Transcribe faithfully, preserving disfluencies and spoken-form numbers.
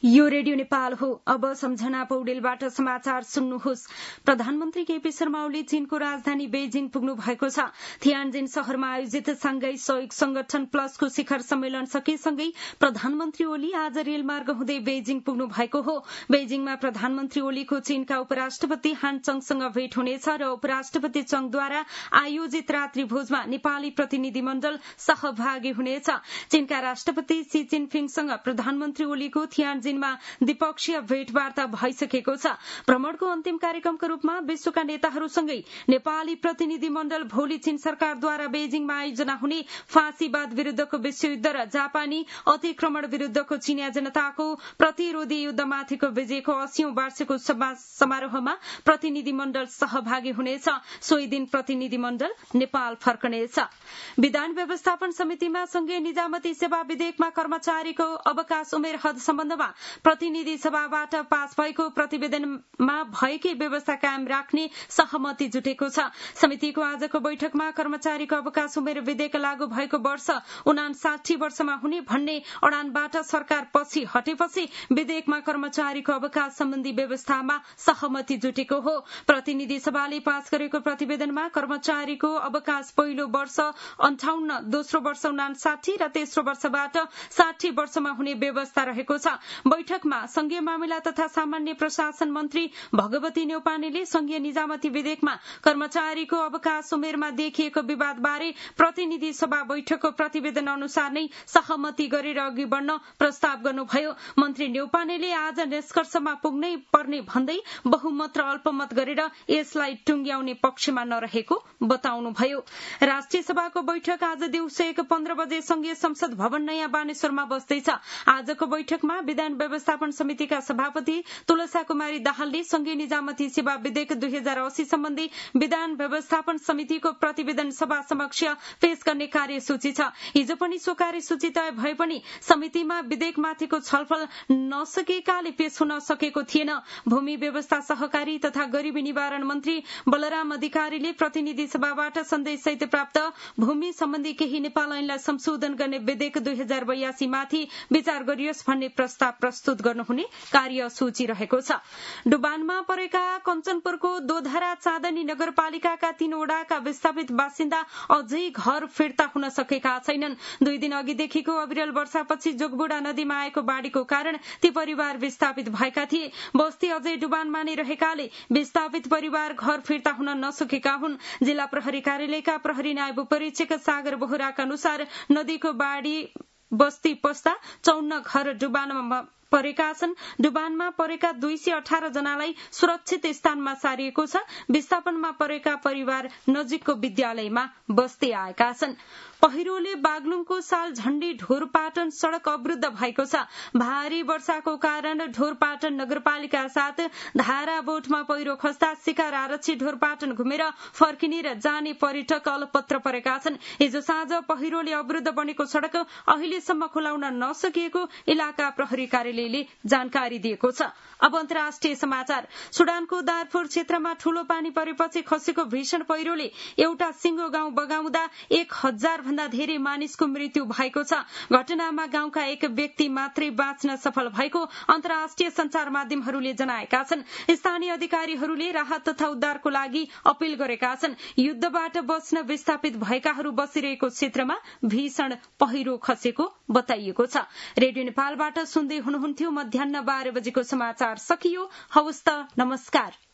यो रेडियो नेपाल हो। अब सम्झना पौडेलबाट समाचार सुन्नुहोस्। प्रधानमन्त्री केपी शर्मा ओली चीनको राजधानी बेजिङ पुग्नु भएको छ। थियानजिन शहरमा आयोजित सांघाई सहयोग संगठन प्लसको शिखर सम्मेलन सकेसँगै प्रधानमन्त्री ओली आज रेलमार्ग हुँदै बेजिङ पुग्नु भएको हो। बेजिङमा प्रधानमन्त्री ओलीको चीनका उपराष्ट्रपति हान चङसँग भेट हुनेछ र उपराष्ट्रपति चङद्वारा आयोजित रात्रि भोजमा नेपाली प्रतिनिधिमण्डल सहभागी हुनेछ। चीनका राष्ट्रपति सी जिनपिङसँग प्रधानमन्त्री ओलीको थियानजिन द्विपक्षीय भेटवार्ता भइसकेको छ। भ्रमणको अन्तिम कार्यक्रमको रूपमा विश्वका नेताहरूसँगै नेपाली प्रतिनिधि मण्डल भोलि चीन सरकारद्वारा बेजिङमा आयोजना हुने फाँसीवाद विरूद्धको विश्वयुद्ध र जापानी अतिक्रमण विरूद्धको चीनिया जनताको प्रतिरोधी युद्धमाथिको विजयको अस्सीऔं वार्षिक समारोहमा प्रतिनिधि मण्डल सहभागी हुनेछ। सोही दिन प्रतिनिधि मण्डल नेपाल फर्कनेछ। विधान व्यवस्थापन समितिमा संघीय निजामती सेवा विधेयकमा कर्मचारीको अवकाश उमेर हद सम्बन्धमा प्रतिनिधि सभाबाट पास भएको प्रतिवेदनमा भएकै व्यवस्था कायम राख्ने सहमति जुटेको छ। समितिको आजको बैठकमा कर्मचारीको अवकाश उमेर विधेयक लागू भएको वर्ष उनासाठी वर्षमा हुने भन्ने अडानबाट सरकार पछि हटेपछि विधेयकमा कर्मचारीको अवकाश सम्बन्धी व्यवस्थामा सहमति जुटेको हो। प्रतिनिधि सभाले पास गरेको प्रतिवेदनमा कर्मचारीको अवकाश पहिलो वर्ष अन्ठाउन्न, दोस्रो वर्ष उनासाठी र तेस्रो वर्षबाट साठी वर्षमा हुने व्यवस्था रहेको छ। बैठकमा संघीय मामिला तथा सामान्य प्रशासन मन्त्री भगवती न्यौपानेले संघीय निजामती विधेयकमा कर्मचारीको अवकाश उमेरमा देखिएको विवादबारे प्रतिनिधि सभा बैठकको प्रतिवेदन अनुसार नै सहमति गरेर अघि बढ्न प्रस्ताव गर्नुभयो। मन्त्री न्यौपानेले आज निष्कर्षमा पुग्नै पर्ने भन्दै बहुमत र अल्पमत गरेर यसलाई टुंग्याउने पक्षमा नरहेको बताउनुभयो। राष्ट्रिय सभाको बैठक आज दिउँसो एक पन्ध्र बजे संघीय संसद भवन नयाँ बानेश्वरमा बस्दैछ। आजको बैठकमा विधान व्यवस्थापन समितिका सभापति तुलसा कुमारी दाहालले संघीय निजामती सेवा विधेयक दुई हजार अस्सी सम्बन्धी विधान व्यवस्थापन समितिको प्रतिवेदन सभा समक्ष पेश गर्ने कार्यसूची छ। हिजो पनि सो कार्यसूची तय भए पनि समितिमा विधेयकमाथिको छलफल नसकेकाले पेश हुन सकेको थिएन। भूमि व्यवस्था सहकारी तथा गरीबी निवारण मन्त्री बलराम अधिकारीले प्रतिनिधि सभाबाट सन्देश सहित प्राप्त भूमि सम्बन्धी केही नेपाल ऐनलाई संशोधन गर्ने विधेयक दुई हजार बयासी माथि विचार गरियोस् भन्ने प्रस्ताव प्रस्तुत गर्नुहुने कार्यसूची रहेको छ। डुबानमा परेका कञ्चनपुरको दोधरा चाँदनी नगरपालिकाका तीन वडाका विस्थापित बासिन्दा अझै घर फिर्ता हुन सकेका छैनन्। दुई दिन अघिदेखिको अविरल वर्षापछि जोगबुढा नदीमा आएको बाढ़ीको कारण ती परिवार विस्थापित भएका थिए। बस्ती अझै डुबानमा नै रहेकाले विस्थापित परिवार घर फिर्ता हुन नसकेका हुन्। जिल्ला प्रहरी कार्यालयका प्रहरी नायब उपरीक्षक सागर बोहराका अनुसार नदीको बाढ़ी बस्ती पस्दा चौन्न घर डुबानमा परेका छन्। डुबानमा परेका दुई सय अठार जनालाई सुरक्षित स्थानमा सारिएको छ। विस्थापनमा परेका परिवार नजिकको विद्यालयमा बस्दै आएका छन्। पहिरोले बागलुङको साल झण्डी ढोरपाटन सड़क अवरुद्ध भएको छ। भारी वर्षाको कारण ढोरपाटन नगरपालिका साथ धारा बोटमा पहिरो खस्दा शिकार आरक्षी ढोरपाटन घुमेर फर्किने र जाने पर्यटक अलपत्र परेका छन्। हिजो साँझ पहिरोले अवरुद्ध बनेको सड़क अहिलेसम्म खुलाउन नसकिएको इलाका प्रहरी कार्यालयले जानकारी दिएको छ। अब अन्तर्राष्ट्रिय समाचार। सुडानको दारफुर क्षेत्रमा ठूलो पानी परेपछि खसेको भीषण पहिरोले एउटा सिंगो गाउँ बगाउँदा एक हजार भन्दा धेरै मानिसको मृत्यु भएको छ। घटनामा गाउँका एक व्यक्ति मात्रै बाँच्न सफल भएको अन्तर्राष्ट्रिय संचार माध्यमहरूले जनाएका छन्। स्थानीय अधिकारीहरूले राहत तथा उद्धारको लागि अपील गरेका छन्। युद्धबाट बच्न विस्थापित भएकाहरू बसिरहेको क्षेत्रमा भीषण पहिरो खसेको बताइएको छ। रेडियो नेपालबाट सुन्दै हुनुहुन्थ्यो। मध्याह्न बाह्र बजेको समाचार सकियो। हवस् त, नमस्कार।